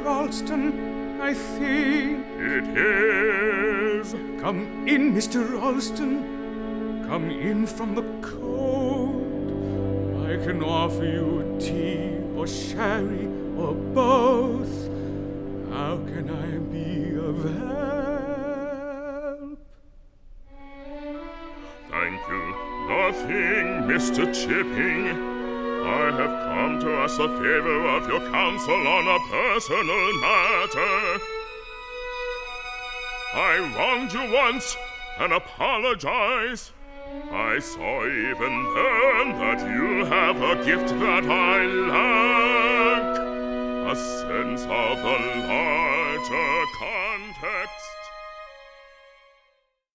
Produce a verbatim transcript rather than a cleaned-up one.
Ralston, I think. It is. Come in, Mister Ralston. Come in from the cold. I can offer you tea or sherry or both. How can I be of help? Thank you. Nothing, Mister Chipping. I have come to ask the favor of your counsel on a personal matter. I wronged you once and apologize. I saw even then that you have a gift that I lack, a sense of the larger context.